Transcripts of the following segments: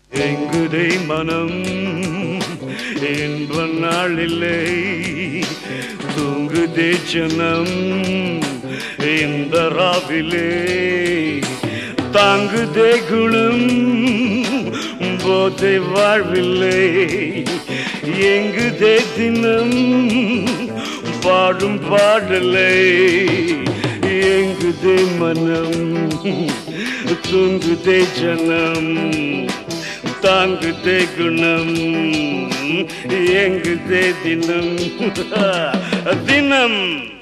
எங்குதை மனம் இன்ப நாளில்லை தூங்குதே ஜனம் இந்த ராவிலே தாங்குதே குணம் போதை வாழ்வில்லை எங்குதே தினம் பாடும் பாடலை எங்குதே மனம் தூங்குதே ஜனம் தாங்குதே குணம் எங்குதே தினம் தினம்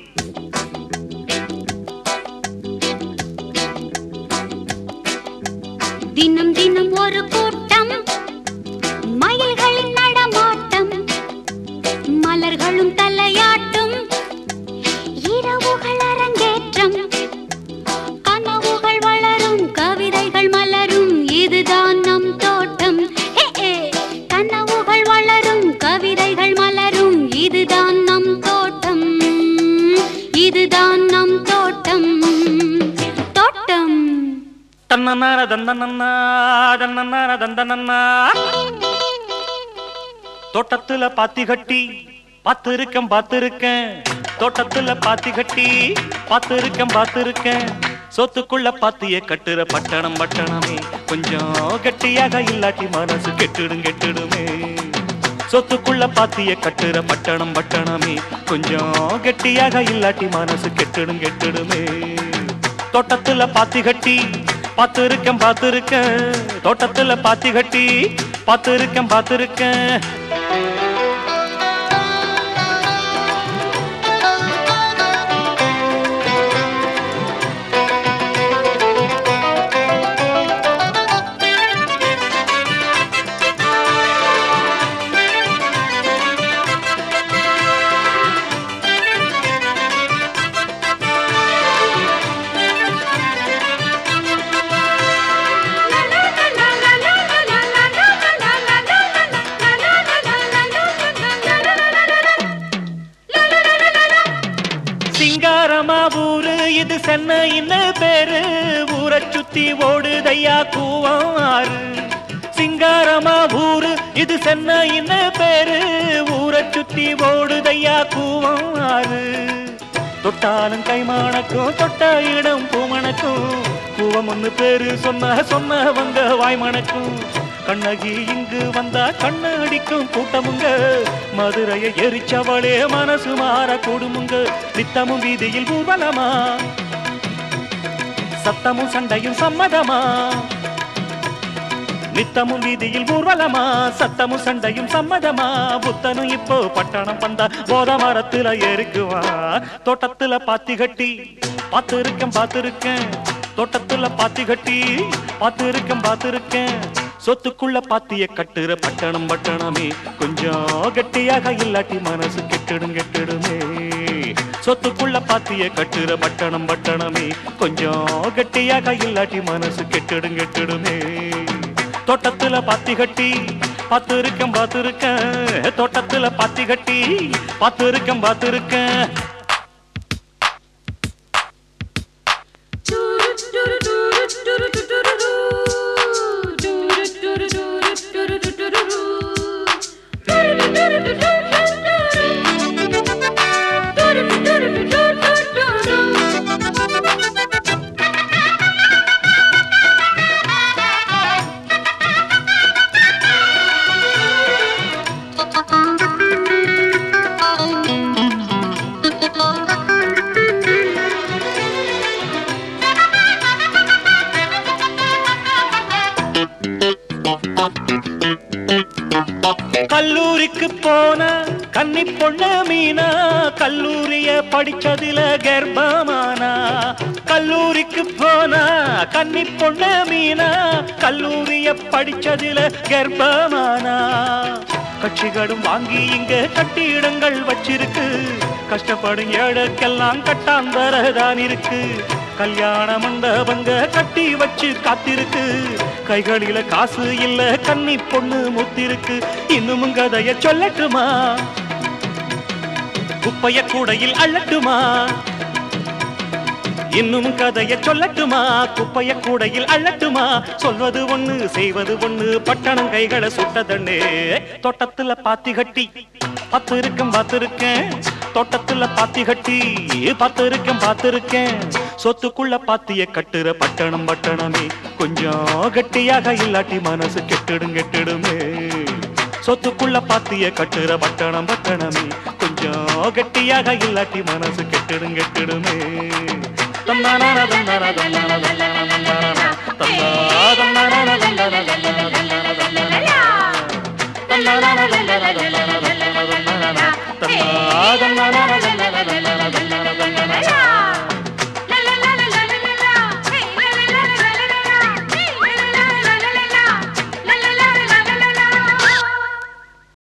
தினம் தினம் ஒரு கூட்டம் மயில்களின் நடமாட்டம் மலர்களும் தலையாட்டும் இரவுகள் அரங்கேற்றம் கனவுகள் வளரும் கவிதைகள் மலரும் இதுதான் நம் தோட்டம் கனவுகள் வளரும் கவிதைகள் மலரும் இதுதான் நம் தோட்டம் இதுதான் நம் தோட்டம் தோட்டம் தன்னன்னார தந்தனன்னா தன்னன்னார தந்தனன்னா தோட்டத்துல பாத்தி கட்டி பார்த்திருக்கேன் தோட்டத்துல பாத்தி கட்டி பார்த்திருக்கேன் சொத்துக்குள்ள பாத்திய கட்டுற பட்டணம் பட்டணமே கொஞ்சம் கெட்டியாக இல்லாட்டி மனசு கெட்டுடுமே சொத்துக்குள்ள பாத்திய கட்டுற பட்டணம் பட்டணமே கொஞ்சம் கெட்டியாக இல்லாட்டி மனசு கெட்டுடுமே தோட்டத்துல பாத்தி கட்டி பார்த்திருக்கேன் தோட்டத்துல பாத்தி கட்டி பார்த்திருக்கேன் சிங்காரமா ஊரு இது சென்னைன்னு பேரு ஊரை சுத்தி ஓடுதையா கூவாறு சிங்காரமா ஊரு இது சென்னைன்னு பேரு ஊரை சுத்தி ஓடுதையா கூவாறு தொட்டாலும் கைமானக்கும் தொட்ட இடம் பூமணக்கும் கூவம் ஒண்ணு பேரு சொன்னவங்க வாய்மணக்கும் கண்ணகி இங்கு வந்தா கண்ணு அடிக்கும் கூட்டமுங்க மதுரையை எரிச்சவளே மனசு மாற கூடுமுங்க நித்தமும் வீதியில் ஊர்வலமா சத்தமும் சண்டையும் சம்மதமா நித்தமும் வீதியில் ஊர்வலமா சத்தமும் சண்டையும் சம்மதமா புத்தனும் இப்போ பட்டணம் வந்தா போத மரத்துல ஏறிக்குவா தோட்டத்துல பாத்தி கட்டி பார்த்திருக்கேன் தோட்டத்துல பாத்தி கட்டி பார்த்திருக்கேன் சொத்துக்குள்ள பாத்திய கட்டுற பட்டணம் பட்டணமே கொஞ்சம் கெட்டியாக இல்லாட்டி மனசு கெட்டுடுமே சொத்துக்குள்ள பாத்திய கட்டுற பட்டணம் பட்டணமே கொஞ்சம் கெட்டியாக இல்லாட்டி மனசு கெட்டுடுமே தோட்டத்துல பாத்தி கட்டி பார்த்திருக்கேன் தோட்டத்துல பாத்தி கட்டி பார்த்திருக்கேன் கல்லூரிக்கு போன கன்னி பொண்ணு மீனா கல்லூரிய படிச்சதில கர்ப்பமானா கல்லூரிக்கு போன கன்னி பொண்ணு மீனா கல்லூரிய படிச்சதில கர்ப்பமானா கட்சிகளும் வாங்கி இங்க கட்டிடங்கள் வச்சிருக்கு கஷ்டப்படும் ஏழைக்கெல்லாம் கட்டாந்தரதான் இருக்கு கல்யாண மண்டபங்க கட்டி வச்சு காத்திருக்கு கைகளில காசு இல்ல கன்னி பொண்ணு முத்திருக்கு இன்னும் கதைய சொல்லட்டுமா குப்பைய கூடையில் அள்ளட்டுமா இன்னும் கதைய சொல்லட்டுமா குப்பைய கூடையில் அள்ளட்டுமா சொல்வது ஒண்ணு செய்வது ஒண்ணு பட்டணம் கைகளை சுட்டதண்ணே தோட்டத்துல பாத்தி கட்டி பார்த்திருக்கேன் தோட்டத்துல பாத்தி கட்டி பார்த்திருக்கேன் சொத்துக்குள்ள பாத்திய கட்டுற பட்டணமே கொஞ்சம் கட்டியாக இல்லாட்டி மனசு கெட்டுடுமே சொத்துக்குள்ள பாத்திய கட்டுற பட்டணமே கொஞ்சம் கட்டியாக இல்லாட்டி மனசு கெட்டுடுமே தன்னான தன்னான தன்னான தன்னான தன்னான